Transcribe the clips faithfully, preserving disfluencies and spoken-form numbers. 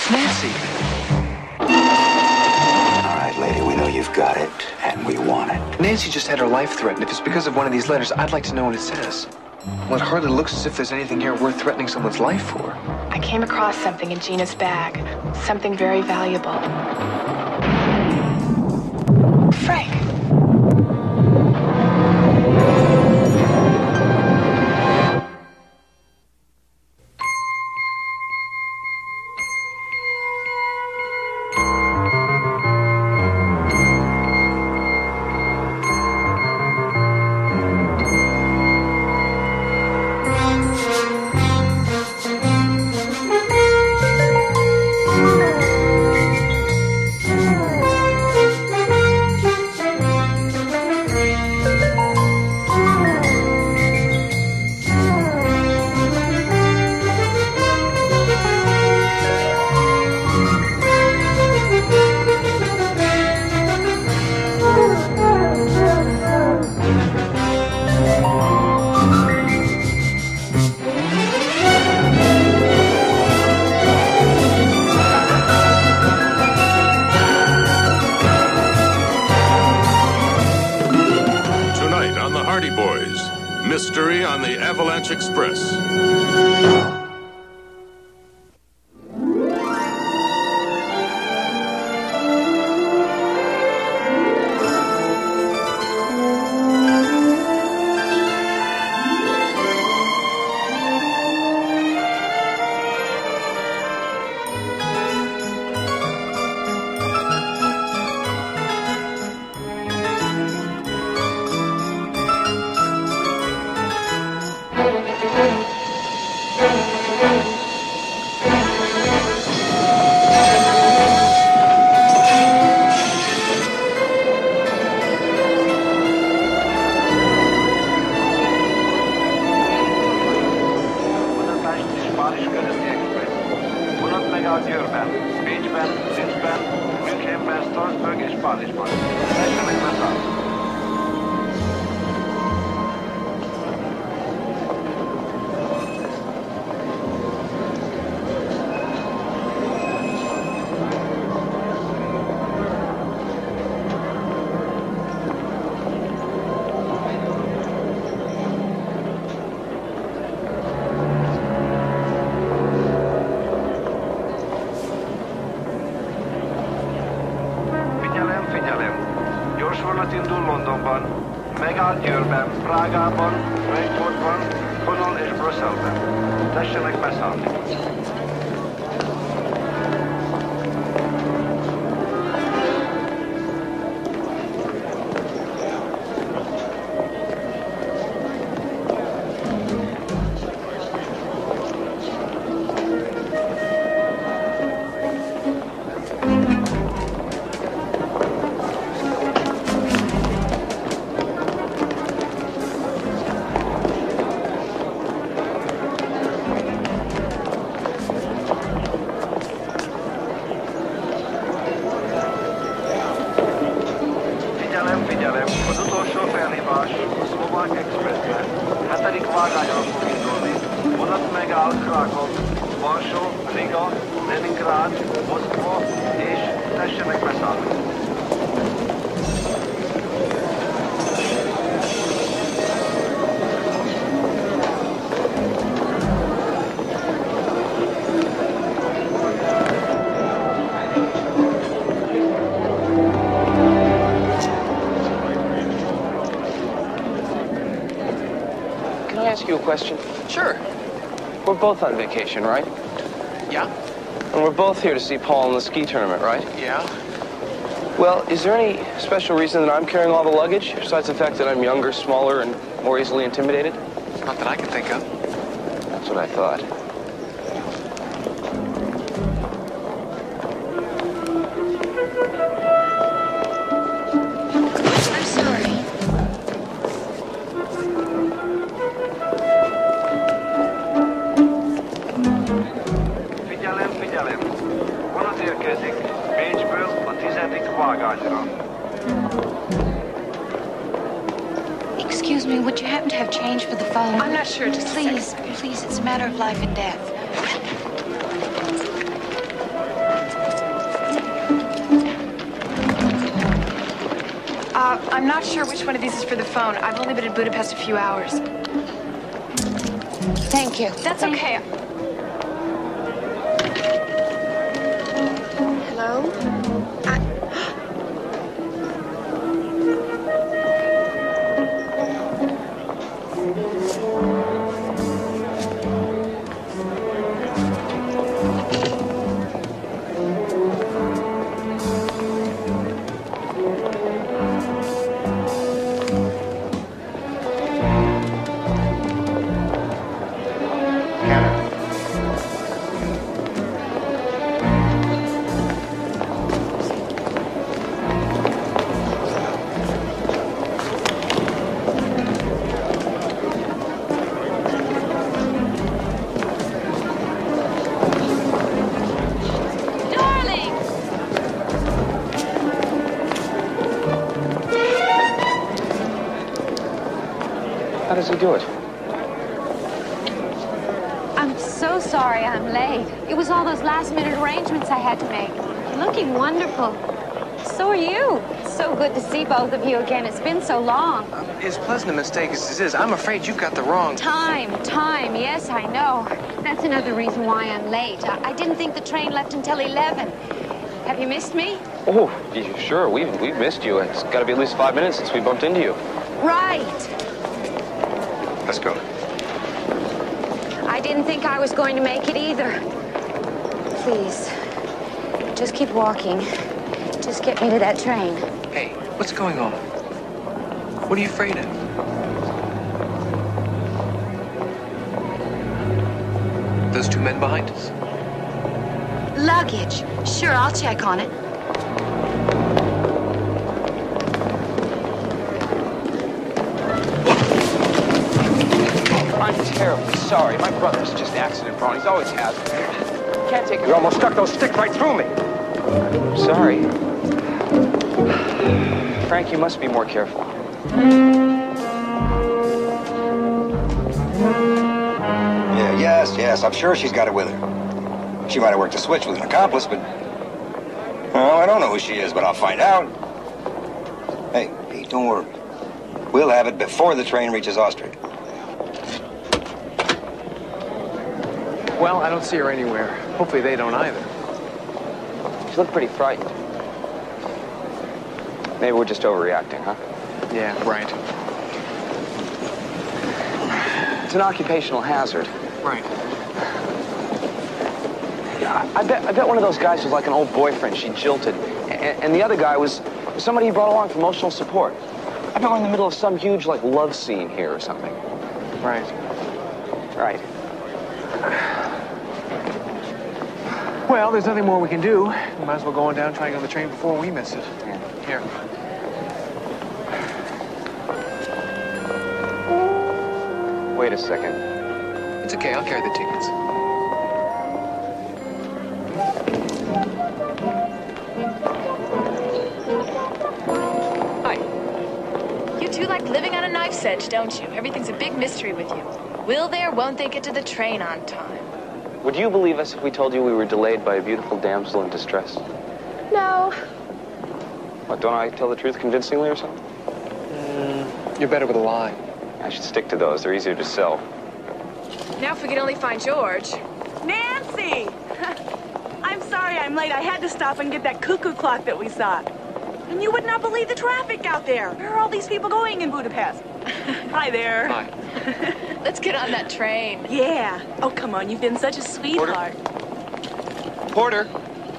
It's Nancy. All right, lady, we know you've got it, and we want it. Nancy just had her life threatened. If it's because of one of these letters, I'd like to know what it says. Well, it hardly looks as if there's anything here worth threatening someone's life for. I came across something in Gina's bag. Something very valuable. Frank. Mystery on the Avalanche Express. You a question? Sure. We're both on vacation, right? Yeah. And we're both here to see Paul in the ski tournament, right? Yeah. Well, is there any special reason that I'm carrying all the luggage, besides the fact that I'm younger, smaller, and more easily intimidated? Not that I can think of. That's what I thought. Excuse me, would you happen to have change for the phone? I'm not sure, just please, please, it's a matter of life and death. Uh, I'm not sure which one of these is for the phone. I've only been in Budapest a few hours. Thank you. That's okay. Hello? I... How does he do it? I'm so sorry I'm late. It was all those last-minute arrangements I had to make. You're looking wonderful. So are you. So good to see both of you again. It's been so long. As pleasant a mistake as this is, I'm afraid you've got the wrong... Time, time. Yes, I know. That's another reason why I'm late. I, I didn't think the train left until eleven. Have you missed me? Oh, yeah, sure. We've, we've missed you. It's got to be at least five minutes since we bumped into you. Right. Let's go. I didn't think I was going to make it either. Please, just keep walking. Just get me to that train. Hey, what's going on? What are you afraid of? Those two men behind us? Luggage. Sure, I'll check on it. I'm terribly sorry. My brother's just accident prone. He's always has. Can't take it. You almost stuck those sticks right through me. I'm sorry. Frank, you must be more careful. Yeah, yes, yes. I'm sure she's got it with her. She might have worked a switch with an accomplice, but... Well, I don't know who she is, but I'll find out. Hey, hey, don't worry. We'll have it before the train reaches Austria. Well, I don't see her anywhere. Hopefully they don't either. She looked pretty frightened. Maybe we're just overreacting, huh? Yeah, right. It's an occupational hazard. Right. Yeah, I bet, I bet one of those guys was like an old boyfriend she jilted. And, and the other guy was somebody he brought along for emotional support. I bet we're in the middle of some huge, like, love scene here or something. Right. Right. Well, there's nothing more we can do. We might as well go on down and try and get on the train before we miss it. Yeah. Here. Wait a second. It's okay, I'll carry the tickets. Hi. You two like living on a knife's edge, don't you? Everything's a big mystery with you. Will they or won't they get to the train on time? Would you believe us if we told you we were delayed by a beautiful damsel in distress? No. What, don't I tell the truth convincingly or something? Mm, you're better with a lie. I should stick to those. They're easier to sell. Now if we can only find George. Nancy! I'm sorry I'm late. I had to stop and get that cuckoo clock that we saw. And you would not believe the traffic out there. Where are all these people going in Budapest? Hi there. Hi. Let's get on that train. Yeah. Oh, come on. You've been such a sweetheart. Porter.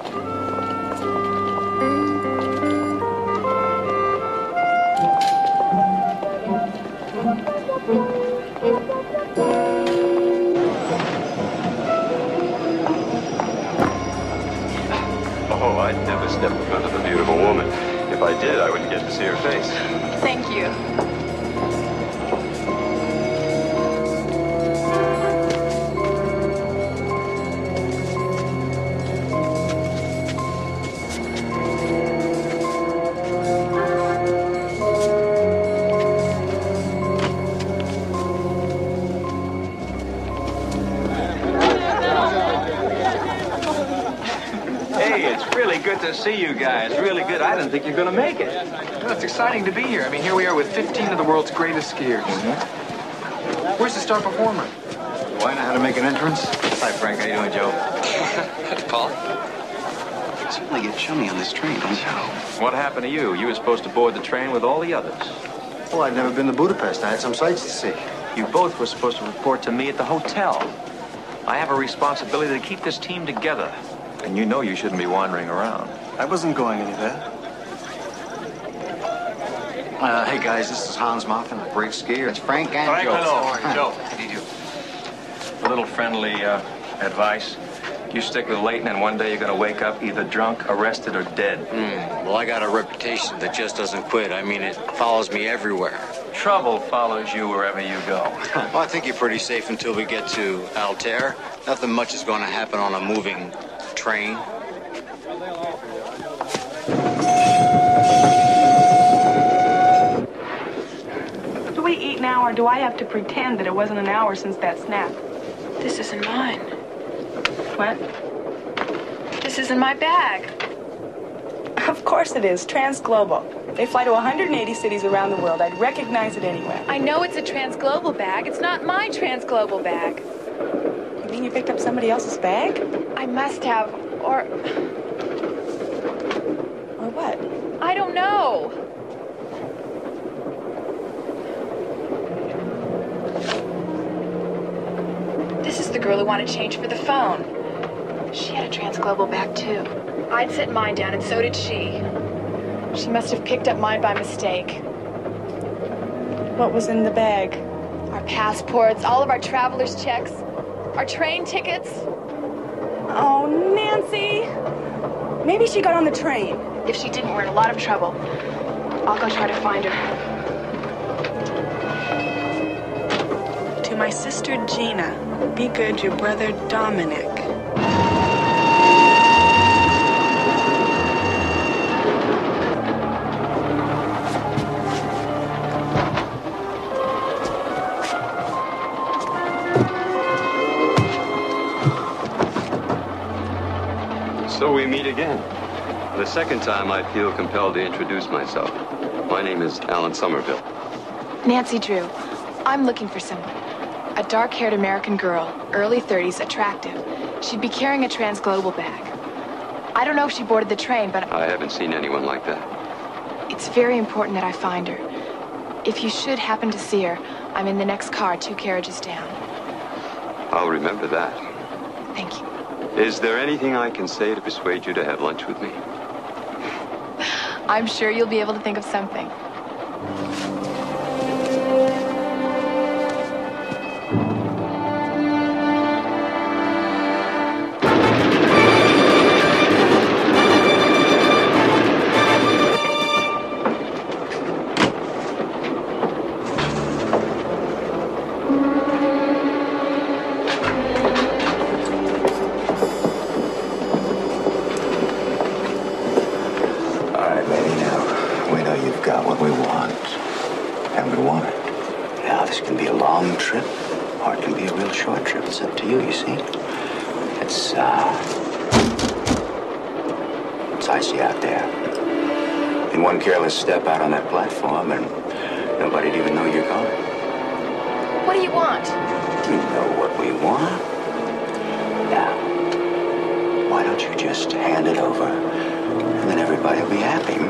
Oh, I'd never step in front of a beautiful woman. If I did, I wouldn't get to see her face. Thank you. good to see you guys. Really good. I didn't think you were going to make it. Well, it's exciting to be here. I mean, here we are with fifteen of the world's greatest skiers. Mm-hmm. Where's the star performer? Do I know how to make an entrance? Hi, Frank. How you doing, Joe? Paul? You certainly get chummy on this train, don't you? What happened to you? You were supposed to board the train with all the others. Well, I'd never been to Budapest. I had some sights to see. You both were supposed to report to me at the hotel. I have a responsibility to keep this team together. And you know you shouldn't be wandering around. I wasn't going anywhere. Uh, hey, guys, this is Hans Moffin, a great skier. It's Frank and Frank, Joe. hello. Joe, how do you do? A little friendly uh, advice. You stick with Leighton, and one day you're going to wake up either drunk, arrested, or dead. Mm, well, I got a reputation that just doesn't quit. I mean, it follows me everywhere. Trouble follows you wherever you go. Well, I think you're pretty safe until we get to Altair. Nothing much is going to happen on a moving train. Do we eat now, or do I have to pretend that it wasn't an hour since that snap? This isn't mine. What? This isn't my bag. Of course it is. Transglobal. They fly to one hundred eighty cities around the world. I'd recognize it anywhere. I know it's a Transglobal bag. It's not my Transglobal bag. You mean you picked up somebody else's bag? I must have, or... Or what? I don't know. This is the girl who wanted change for the phone. She had a Transglobal bag, too. I'd set mine down, and so did she. She must have picked up mine by mistake. What was in the bag? Our passports, all of our traveler's checks, our train tickets. Oh, Nancy! Maybe she got on the train. If she didn't, we're in a lot of trouble. I'll go try to find her. To my sister Gina, be good, your brother Dominic. So we meet again. For the second time, I feel compelled to introduce myself. My name is Alan Somerville. Nancy Drew. I'm looking for someone. A dark-haired American girl, early thirties, attractive. She'd be carrying a Transglobal bag. I don't know if she boarded the train, but... I haven't seen anyone like that. It's very important that I find her. If you should happen to see her, I'm in the next car, two carriages down. I'll remember that. Thank you. Is there anything I can say to persuade you to have lunch with me? I'm sure you'll be able to think of something. Step out on that platform and nobody'd even know you're gone. What do you want? You know what we want. Now, why don't you just hand it over and then everybody will be happy, hmm?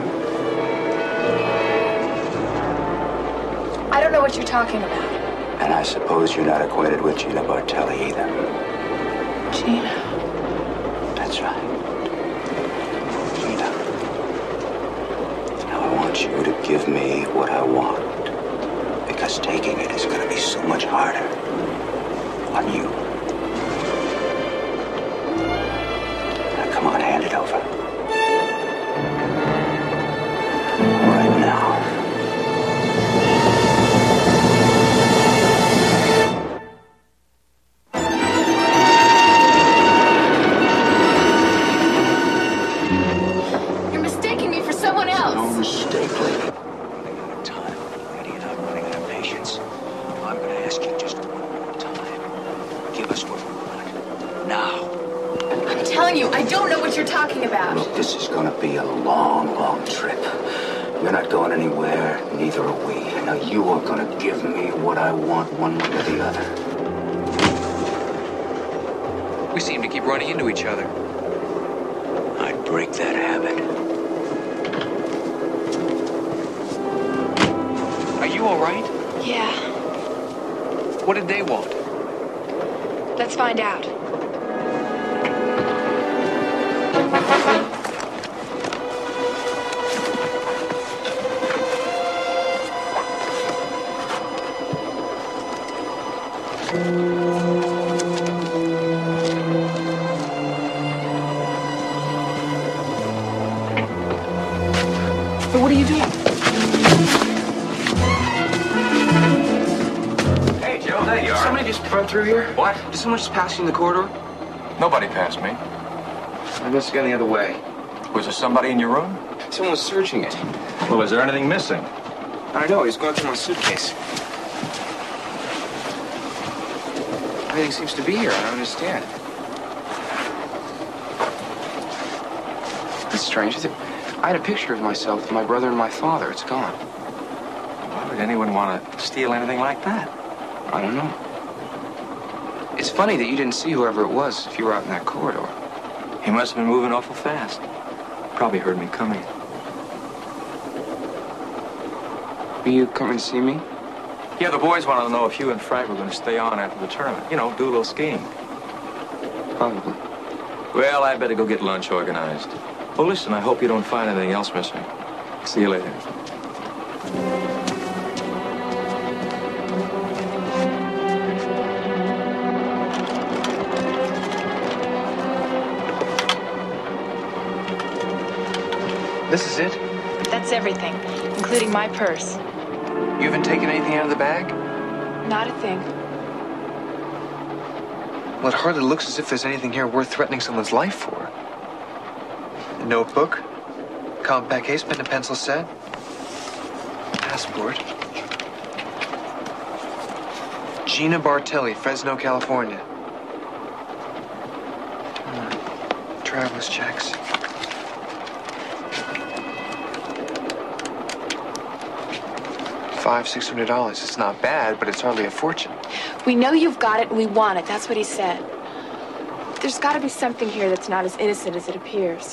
I don't know what you're talking about. And I suppose you're not acquainted with Gina Bartelli either. Gina? That's right. I want you to give me what I want, because taking it is going to be so much harder on you. Now, come on, hand it over. Right now. telling you, I don't know what you're talking about. Look, this is gonna be a long, long trip. You're not going anywhere, neither are we. Now you are gonna give me what I want one way or the other. We seem to keep running into each other. I'd break that habit. Are you all right? Yeah. What did they want? Let's find out. But what are you doing? Hey, Joe, there you are. Somebody just run through here? What? Did someone just pass you in the corridor? Nobody passed me. I must have gone the other way. Was there somebody in your room? Someone was searching it. Well, is there anything missing? I don't know. He's going through my suitcase. Everything seems to be here. I don't understand. That's strange. I had a picture of myself with my brother and my father. It's gone. Why would anyone want to steal anything like that? I don't know. It's funny that you didn't see whoever it was if you were out in that corridor. He must have been moving awful fast. Probably heard me coming. Are you coming to see me? Yeah, the boys wanted to know if you and Frank were going to stay on after the tournament. You know, do a little skiing. Probably. Well, I better go get lunch organized. Oh, listen, I hope you don't find anything else missing. See you later. This is it? That's everything, including my purse. You haven't taken anything out of the bag? Not a thing. Well, it hardly looks as if there's anything here worth threatening someone's life for. A notebook, compact case, pen and pencil set, passport. Gina Bartelli, Fresno, California. Hmm. Traveler's checks. Five, six hundred dollars. It's not bad, but it's hardly a fortune. We know you've got it and we want it. That's what he said. There's got to be something here that's not as innocent as it appears.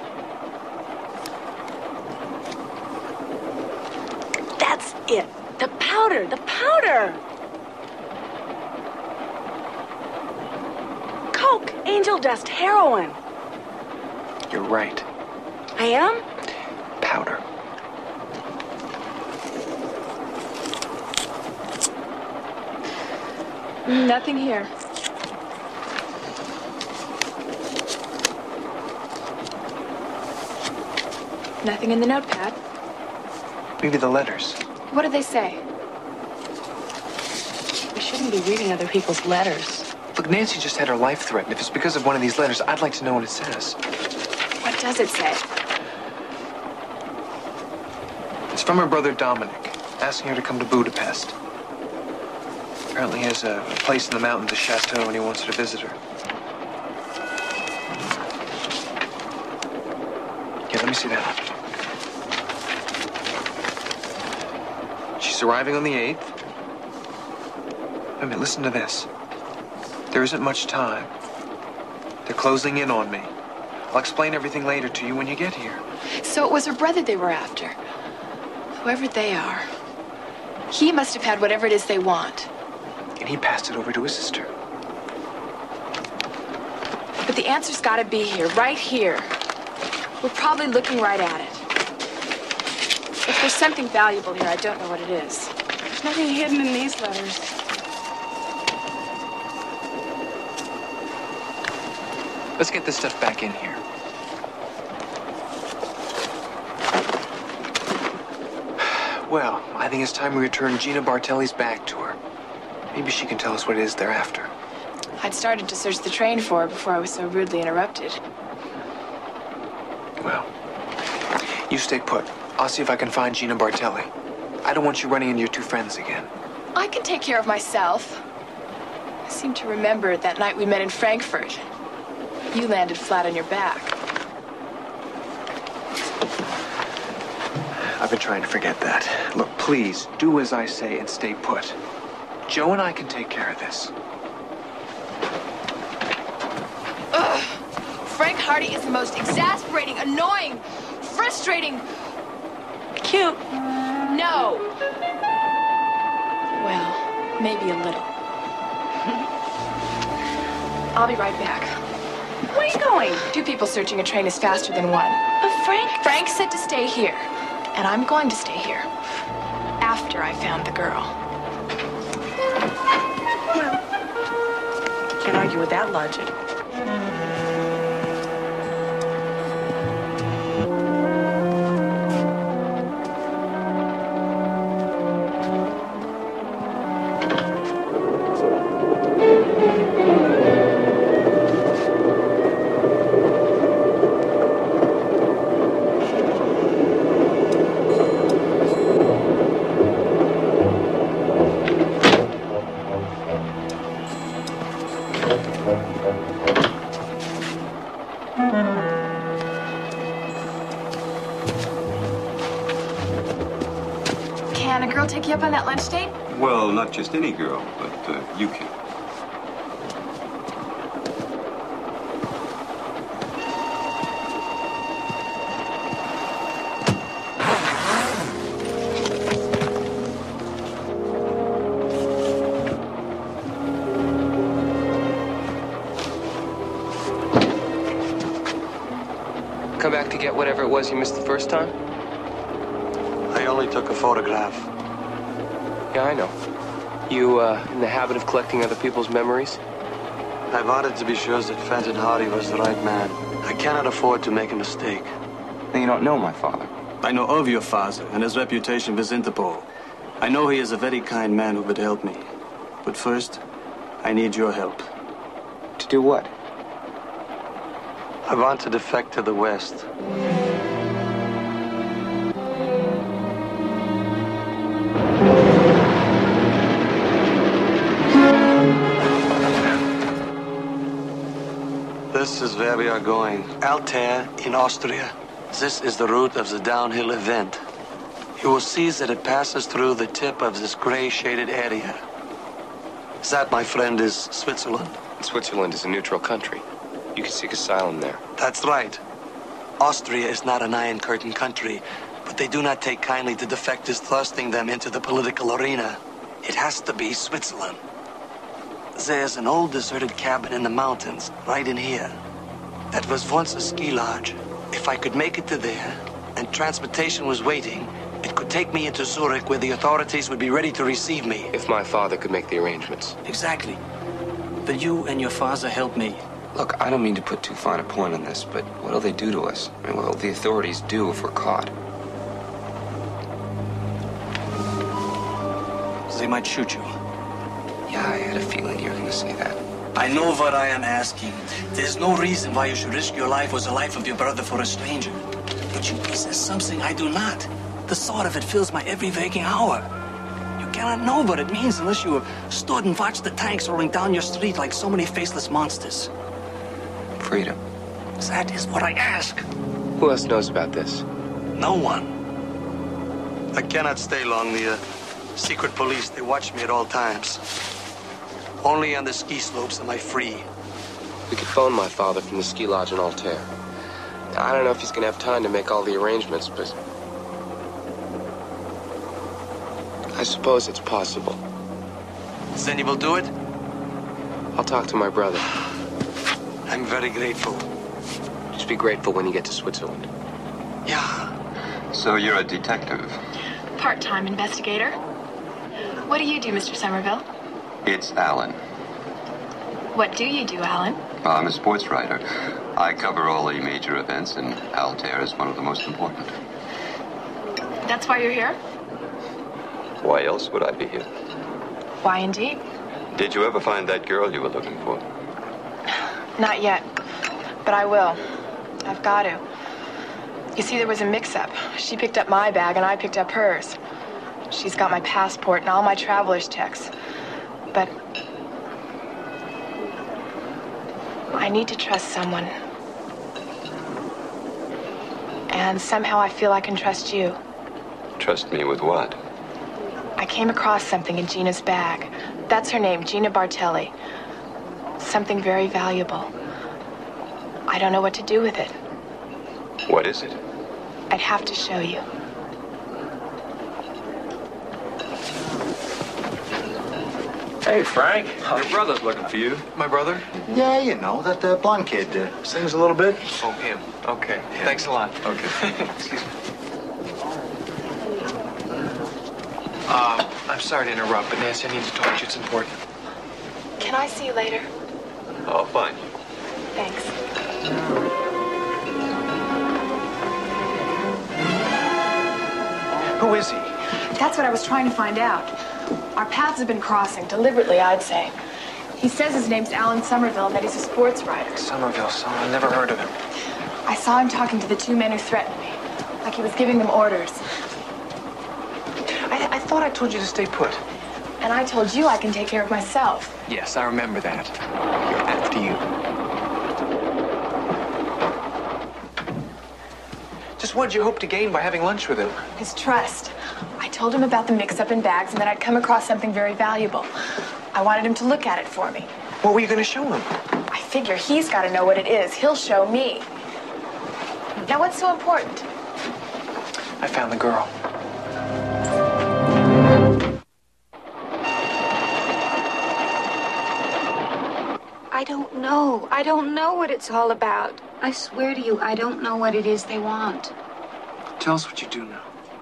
That's it. The powder, the powder. Coke, angel dust, heroin. You're right. I am? Powder. Nothing here. Nothing in the notepad. Maybe the letters. What do they say? We shouldn't be reading other people's letters. Look, Nancy just had her life threatened. If it's because of one of these letters, I'd like to know what it says. What does it say? It's from her brother Dominic, asking her to come to Budapest. Apparently he has a, a place in the mountains, a chateau, and he wants her to visit her. Yeah, let me see that. She's arriving on the eighth. Wait a minute, listen to this. There isn't much time. They're closing in on me. I'll explain everything later to you when you get here. So it was her brother they were after. Whoever they are. He must have had whatever it is they want. And he passed it over to his sister. But the answer's got to be here, right here. We're probably looking right at it. If there's something valuable here, I don't know what it is. There's nothing hidden in these letters. Let's get this stuff back in here. Well, I think it's time we return Gina Bartelli's bag to her. Maybe she can tell us what it is they're after. I'd started to search the train for her before I was so rudely interrupted. Well, you stay put. I'll see if I can find Gina Bartelli. I don't want you running into your two friends again. I can take care of myself. I seem to remember that night we met in Frankfurt. You landed flat on your back. I've been trying to forget that. Look, please, do as I say and stay put. Joe and I can take care of this. Ugh. Frank Hardy is the most exasperating, annoying, frustrating... Cute. No. Well, maybe a little. I'll be right back. Where are you going? Two people searching a train is faster than one. But Frank... Frank said to stay here. And I'm going to stay here. After I found the girl. Well, can't argue with that logic. Can a girl take you up on that lunch date? Well, not just any girl, but uh, you can. Come back to get whatever it was you missed the first time? I only took a photograph. Yeah, I know. You, uh, in the habit of collecting other people's memories? I wanted to be sure that Fenton Hardy was the right man. I cannot afford to make a mistake. Then you don't know my father. I know of your father and his reputation with Interpol. I know he is a very kind man who would help me. But first, I need your help. To do what? I want to defect to the West. This is where we are going. Altair in Austria. This is the route of the downhill event. You will see that it passes through the tip of this gray shaded area. That, my friend, is Switzerland. Switzerland is a neutral country. You can seek asylum there. That's right. Austria is not an Iron Curtain country, but they do not take kindly to defectors thrusting them into the political arena. It has to be Switzerland. There's an old deserted cabin in the mountains, right in here. That was once a ski lodge. If I could make it to there, and transportation was waiting, it could take me into Zurich where the authorities would be ready to receive me. If my father could make the arrangements. Exactly. But you and your father help me. Look, I don't mean to put too fine a point on this, but what'll they do to us? I mean, what'll the authorities do if we're caught? They might shoot you. Yeah, I had a feeling you were going to say that. I know what I am asking. There's no reason why you should risk your life or the life of your brother for a stranger. But you possess something I do not. The thought of it fills my every waking hour. You cannot know what it means unless you have stood and watched the tanks rolling down your street like so many faceless monsters. Freedom. That is what I ask. Who else knows about this? No one. I cannot stay long. The uh, secret police, they watch me at all times. Only on the ski slopes am I free. We could phone my father from the ski lodge in Altair. I don't know if he's going to have time to make all the arrangements, but I suppose it's possible. Then you will do it? I'll talk to my brother. I'm very grateful. Just be grateful when you get to Switzerland. Yeah. So you're a detective? Part-time investigator. What do you do, Mister Somerville? It's Alan. What do you do, Alan? I'm a sports writer. I cover all the major events, and Altair is one of the most important. That's why you're here? Why else would I be here? Why indeed? Did you ever find that girl you were looking for? Not yet, but I will. I've got to. You see, there was a mix-up. She picked up my bag and I picked up hers. She's got my passport and all my traveler's checks. But I I need to trust someone. And somehow I feel I can trust you. Trust me with what? I came across something in Gina's bag. That's her name, Gina Bartelli. Something very valuable. I don't know what to do with it. What is it? I'd have to show you. Hey, Frank. Your brother's looking for you. My brother? Yeah, you know, that uh, blonde kid uh, sings a little bit. Oh, him. Okay. Yeah. Thanks a lot. Okay. Excuse me. Uh, I'm sorry to interrupt, but Nancy, I need to talk to you. It's important. Can I see you later? I'll find you. Thanks. Who is he? That's what I was trying to find out. Our paths have been crossing, deliberately, I'd say. He says his name's Alan Somerville and that he's a sports writer. Somerville, son. I've never heard of him. I saw him talking to the two men who threatened me, like he was giving them orders. I, I thought I told you to stay put. And I told you I can take care of myself. Yes, I remember that. You're after you. Just what did you hope to gain by having lunch with him? His trust. I told him about the mix-up in bags and that I'd come across something very valuable. I wanted him to look at it for me. What were you going to show him? I figure he's got to know what it is. He'll show me. Now, what's so important? I found the girl. I don't know. I don't know what it's all about. I swear to you, I don't know what it is they want. Tell us what you do know.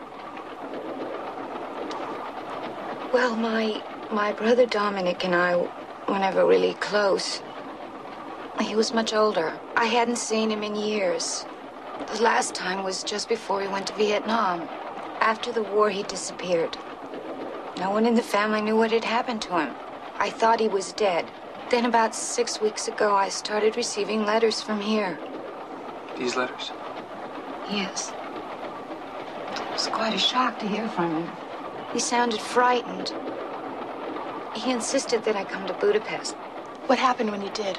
Well, my my brother Dominic and I were never really close. He was much older. I hadn't seen him in years. The last time was just before he went to Vietnam. After the war, he disappeared. No one in the family knew what had happened to him. I thought he was dead. Then about six weeks ago, I started receiving letters from here. These letters? Yes. It was quite a shock to hear from him. He sounded frightened. He insisted that I come to Budapest. What happened when you did?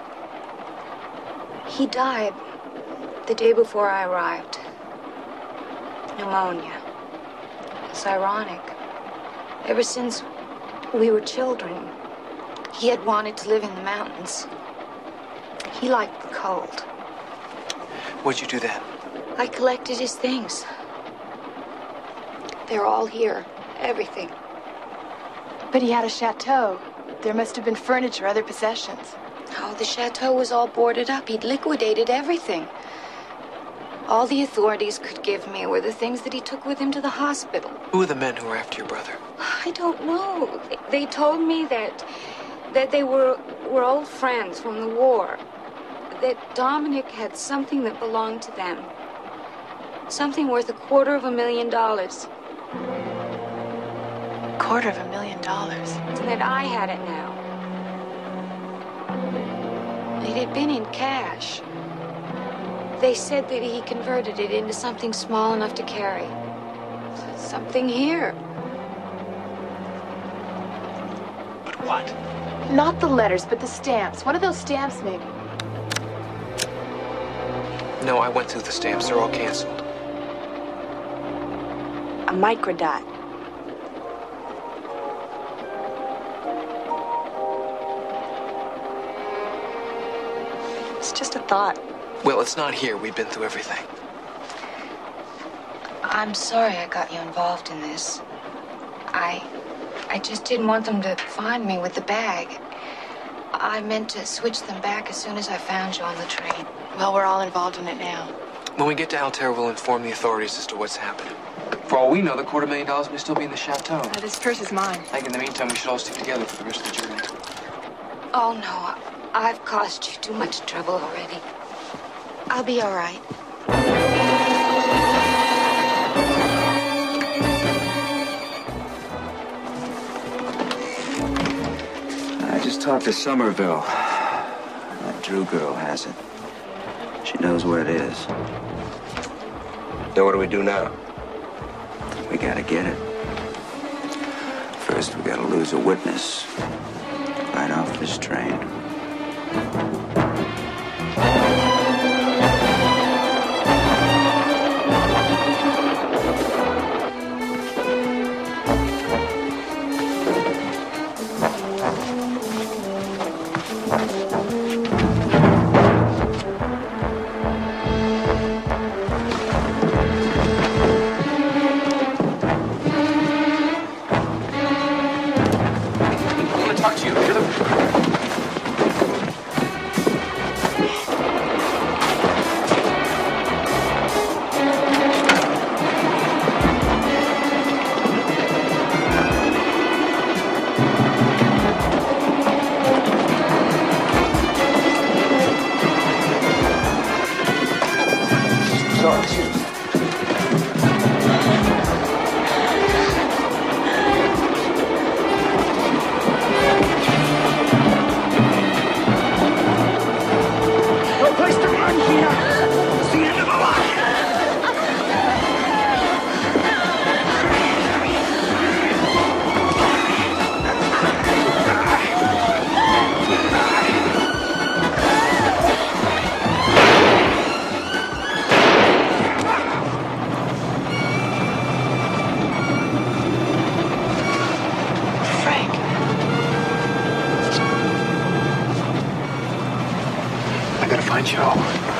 He died the day before I arrived. Pneumonia. It's ironic. Ever since we were children, he had wanted to live in the mountains. He liked the cold. What'd you do then? I collected his things. They're all here. Everything. But he had a chateau. There must have been furniture, other possessions. Oh, the chateau was all boarded up. He'd liquidated everything. All the authorities could give me were the things that he took with him to the hospital. Who are the men who were after your brother? I don't know. They told me that that they were were old friends from the war. That Dominic had something that belonged to them. Something worth a quarter of a million dollars. Quarter of a million dollars. And that I had it now. It had been in cash. They said that he converted it into something small enough to carry. Something here. But what? Not the letters, but the stamps. What are those stamps, maybe? No, I went through the stamps. They're all canceled. A microdot. It's just a thought. Well, it's not here. We've been through everything. I'm sorry I got you involved in this. I... I just didn't want them to find me with the bag. I meant to switch them back as soon as I found you on the train. Well, we're all involved in it now. When we get to Altair, we'll inform the authorities as to what's happening. For all we know, the quarter million dollars may still be in the chateau. Uh, this purse is mine. I think in the meantime, we should all stick together for the rest of the journey. Oh, no. I've caused you too much trouble already. I'll be all right. I just talked to Somerville. That Drew girl has it. She knows where it is. Then what do we do now? We gotta get it. First, we gotta lose a witness. Right off this train. on, Joe.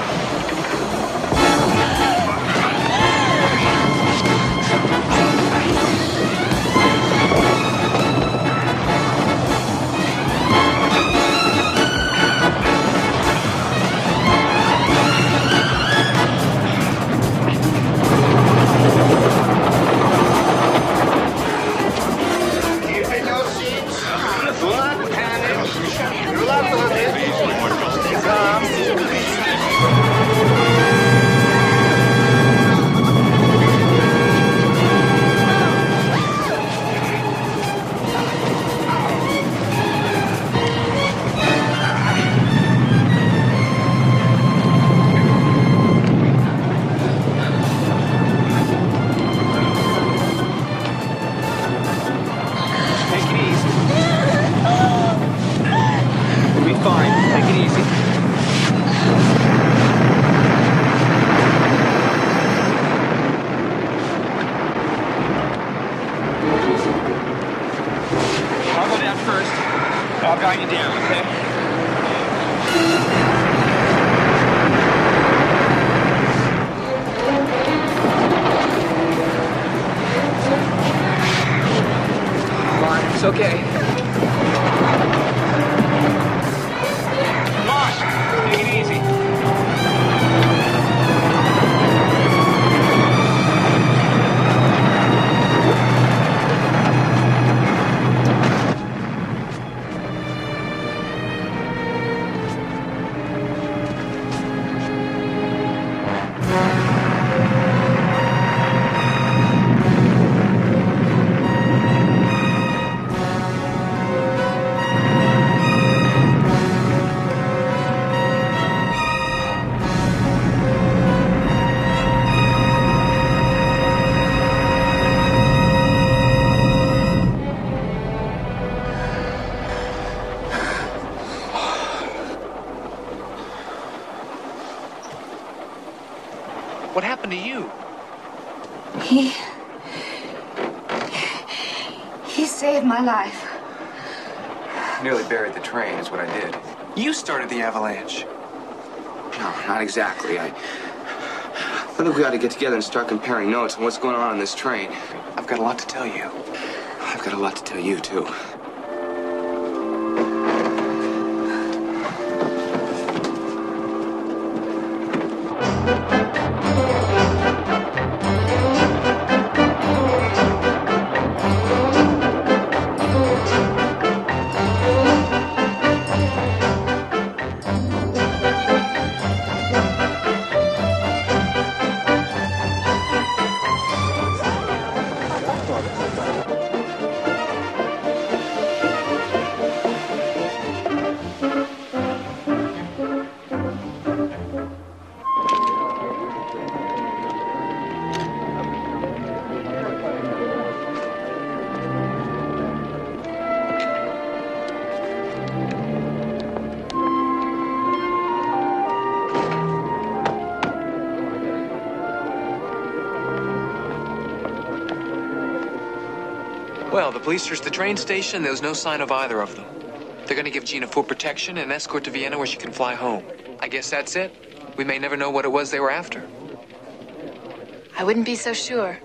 What happened to you? He... He saved my life. Nearly buried the train is what I did. You started the avalanche. No, not exactly. I... I think we ought to get together and start comparing notes on what's going on on this train. I've got a lot to tell you. I've got a lot to tell you, too. Well, the police searched the train station. There was no sign of either of them. They're going to give Gina full protection and escort to Vienna where she can fly home. I guess that's it. We may never know what it was they were after. I wouldn't be so sure.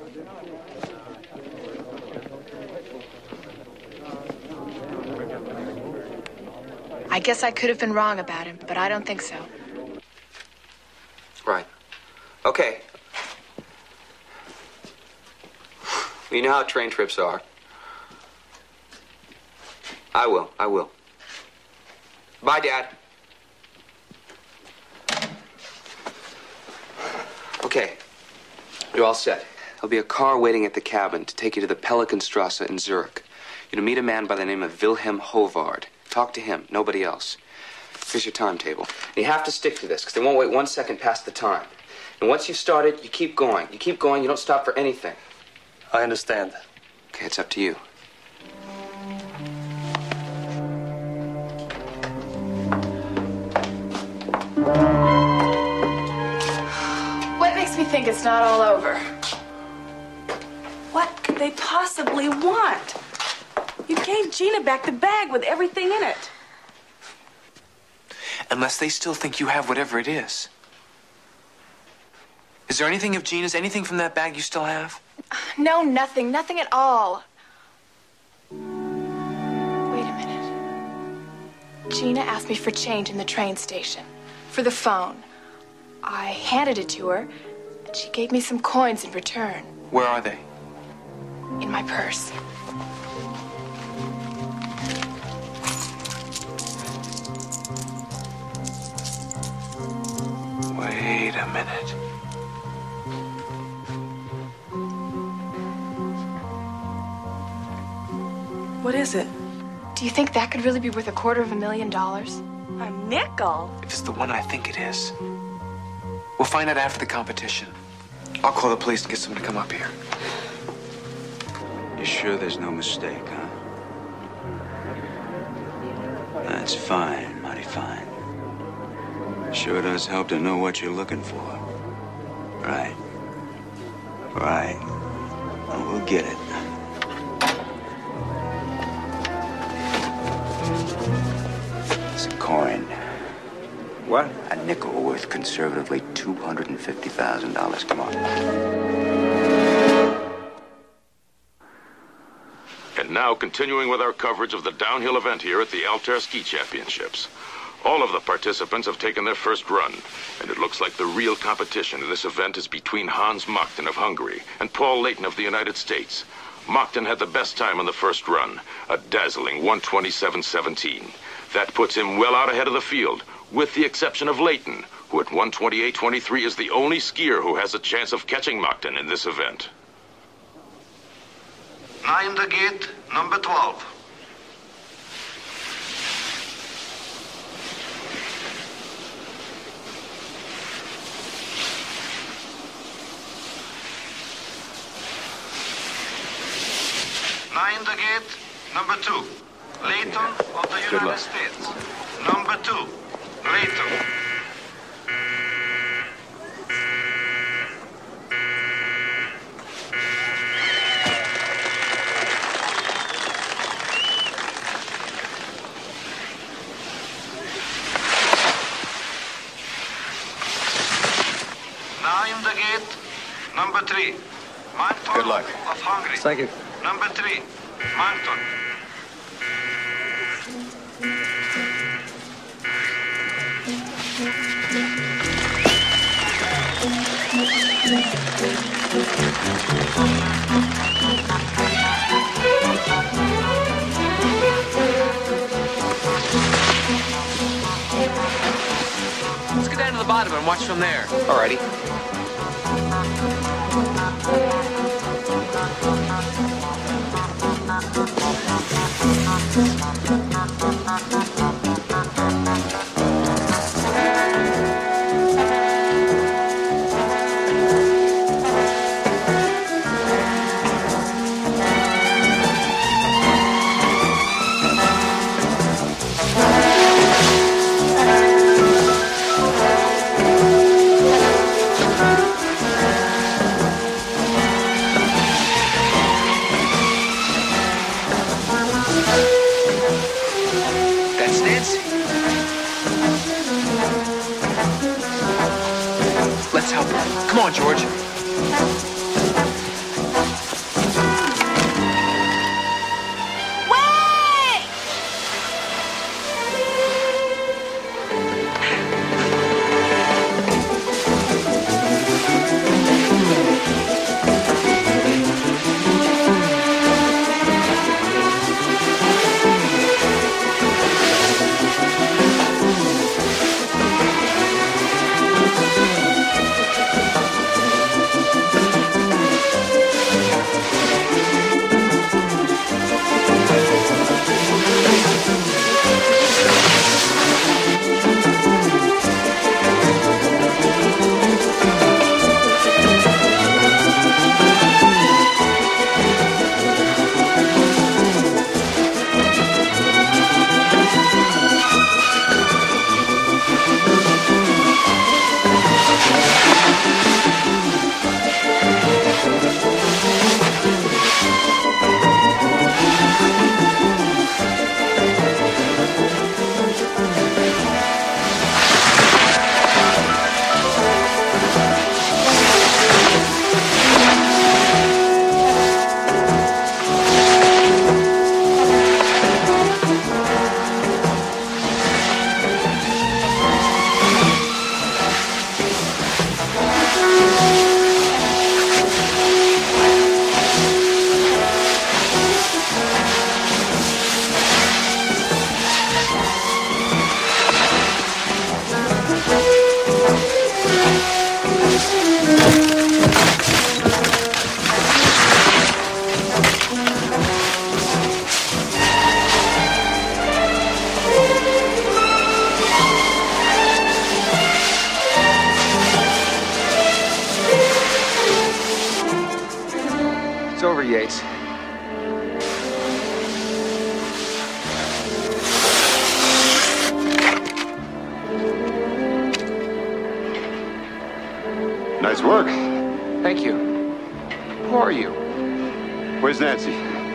I guess I could have been wrong about him, but I don't think so. Right. Okay. You know how train trips are. I will. I will. Bye, Dad. Okay. You're all set. There'll be a car waiting at the cabin to take you to the Pelikanstrasse in Zurich. You're to meet a man by the name of Wilhelm Hovard. Talk to him, nobody else. Here's your timetable. And you have to stick to this, because they won't wait one second past the time. And once you've started, you keep going. You keep going, you don't stop for anything. I understand. Okay, it's up to you. What makes me think it's not all over? What could they possibly want? You gave Gina back the bag with everything in it. unless they still think you have whatever it is. Is there anything of Gina's, anything from that bag you still have? No, nothing. Nothing at all. Wait a minute. Gina asked me for change in the train station. For the phone. I handed it to her, and she gave me some coins in return. Where are they? In my purse. Wait a minute. What is it? Do you think that could really be worth a quarter of a million dollars? A nickel? If it's the one I think it is, we'll find out after the competition. I'll call the police and get someone to come up here. You sure there's no mistake, huh? That's fine, mighty fine. Sure does help to know what you're looking for. Right. Right. Well, we'll get it. It's a coin. What? A nickel worth conservatively two hundred fifty thousand dollars. Come on. And now, continuing with our coverage of the downhill event here at the Altair Ski Championships. All of the participants have taken their first run, and it looks like the real competition in this event is between Hans Machten of Hungary and Paul Layton of the United States. Machten had the best time on the first run, a dazzling one twenty-seven seventeen. That puts him well out ahead of the field, with the exception of Layton, who at one twenty-eight twenty-three is the only skier who has a chance of catching Machten in this event. Nine the gate, number twelve. Nine the gate, number two. Layton of the Good United luck. States. Number two, Layton. Nine the gate, number three. Manton Good luck. of Hungary. Thank you. Number three, Manton. Let's go down to the bottom and watch from there. Alrighty. That's Nancy. Let's help her. Come on, George. Yates. Nice work. Thank you. Who are you? Where's Nancy?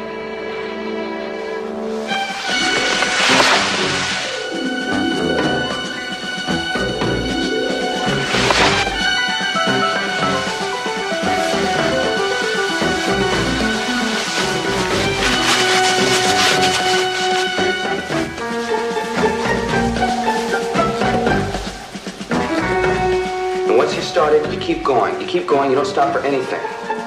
And once you started, you keep going. You keep going. You don't stop for anything.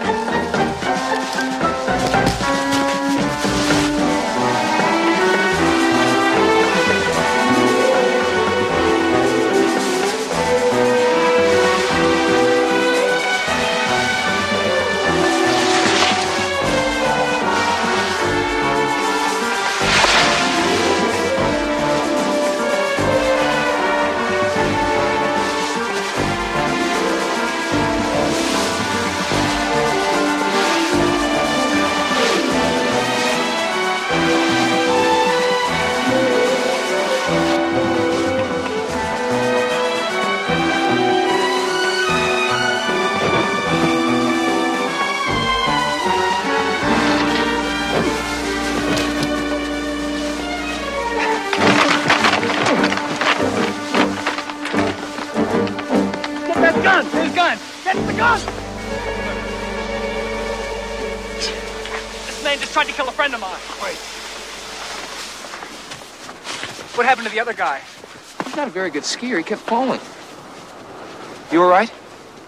Tried to kill a friend of mine. Wait. What happened to the other guy? He's not a very good skier. He kept falling. You all right?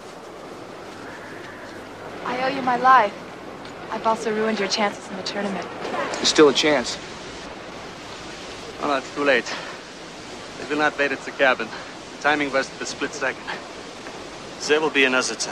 I owe you my life. I've also ruined your chances in the tournament. There's still a chance. Oh, no, it's too late. They will not wait at the cabin. The timing was the split second. There will be another time.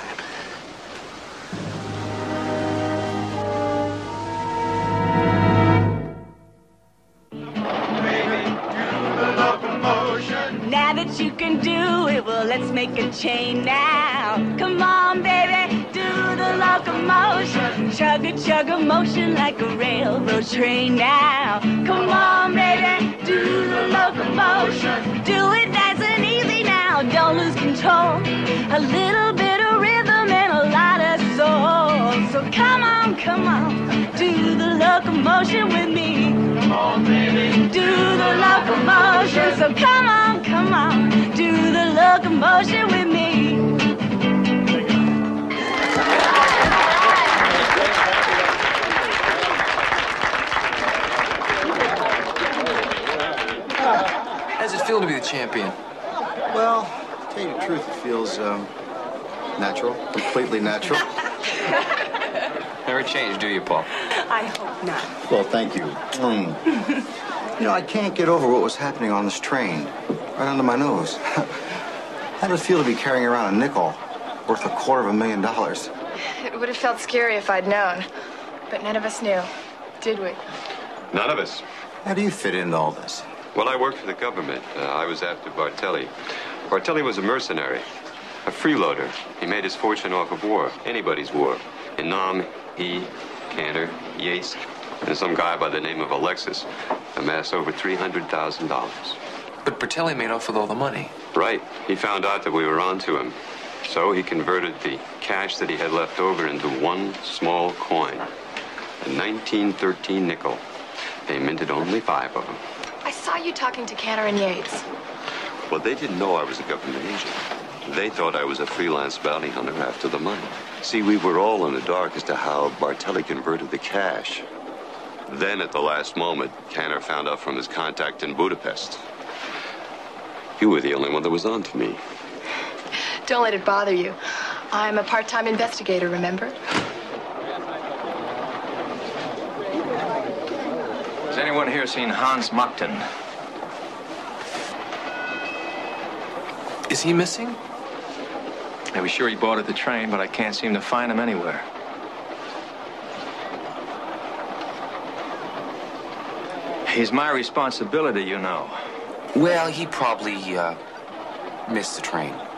Now that you can do it, well, let's make a chain now. Come on, baby, do the locomotion. Chug a chug a motion like a railroad train now. Come on, baby, do the locomotion. Do it nice and easy now. Don't lose control. A little bit of rhythm and a lot of soul. So come on, come on, do the locomotion with me. Come on, baby, do the locomotion. So come on, come on, do the locomotion with me. How does it feel to be the champion? Well, to tell you the truth, it feels um, natural, completely natural. Never change, do you, Paul? I hope not. Well, thank you. Mm. You know, I can't get over what was happening on this train, right under my nose. How does it feel to be carrying around a nickel worth a quarter of a million dollars? It would have felt scary if I'd known. But none of us knew, did we? None of us. How do you fit into all this? Well, I worked for the government. Uh, I was after Bartelli. Bartelli was a mercenary, a freeloader. He made his fortune off of war, anybody's war. In Nam, he, Cantor, Yates, and some guy by the name of Alexis amassed over three hundred thousand dollars. But Bartelli made off with all the money. Right. He found out that we were on to him. So he converted the cash that he had left over into one small coin, a nineteen thirteen nickel. They minted only five of them. I saw you talking to Cantor and Yates. Well, they didn't know I was a government agent. They thought I was a freelance bounty hunter after the money. See, we were all in the dark as to how Bartelli converted the cash. Then, at the last moment, Cantor found out from his contact in Budapest. You were the only one that was on to me. Don't let it bother you. I'm a part-time investigator, remember? Has anyone here seen Hans Machten? Is he missing? I was sure he boarded the train, but I can't seem to find him anywhere. He's my responsibility, you know. Well, he probably, uh, missed the train.